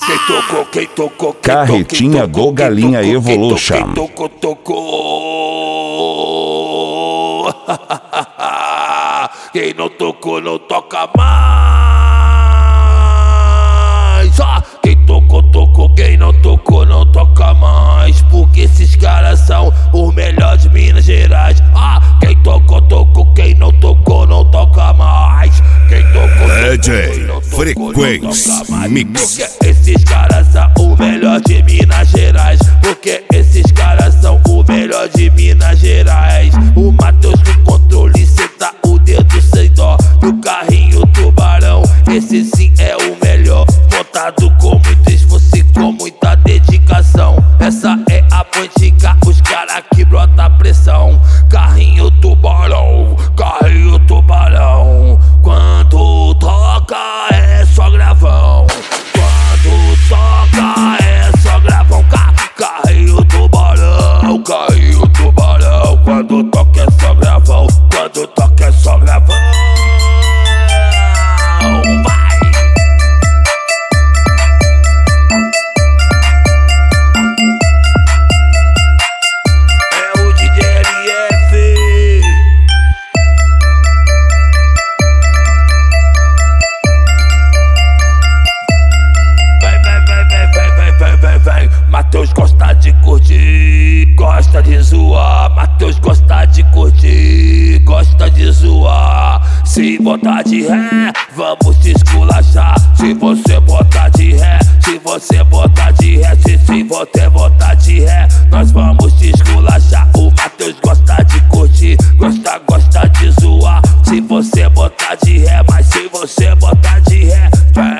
Quem tocou, Carretinha do Galinha Evolution. Quem tocou. Quem não tocou, não toca mais. Quem tocou, quem não tocou, não toca mais. Porque esses caras são os melhores de Minas Gerais. Quem tocou, quem não tocou, não toca mais. Quem tocou, DJ Frequência Mix. Porque esses caras são o melhor de Minas Gerais. Porque esses caras são o melhor de Minas Gerais. O Matheus no controle, senta o dedo sem dó. E o carrinho tubarão, esse sim é o melhor. Montado com muito esforço e com muita dedicação. Essa é a pontica, os caras que brota pressão. Carrinho tubarão, carrinho tubarão. Quando toca é só gravão. Quando toca é só gravão. Carrinho tubarão, carrinho tubarão. Quando toca é só gravão. Quando toca é só gravão. Vai! É o DJ LF. Vem. Matheus gosta de curtir, gosta de zoar. Matheus gosta de curtir, gosta de zoar. Se botar de ré, vamos te esculachar. Se você botar de ré, se você botar de ré, se você botar de ré, nós vamos te esculachar. O Matheus gosta de curtir, gosta de zoar. Se você botar de ré, mas se você botar de ré, vem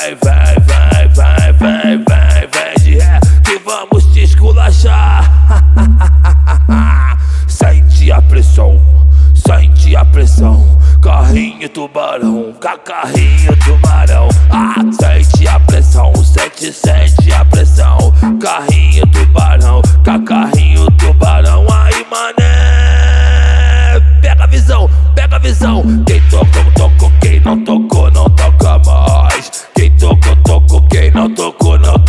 de ré, que vamos te esculachar. Sente a pressão, sente a pressão. Carrinho tubarão, carrinho tubarão. Sente a pressão, sente a pressão. Carrinho tubarão, carrinho tubarão. Aí mané, pega a visão. Quem tocou, quem não tocou, não toca mais. Quem tocou, quem não tocou, não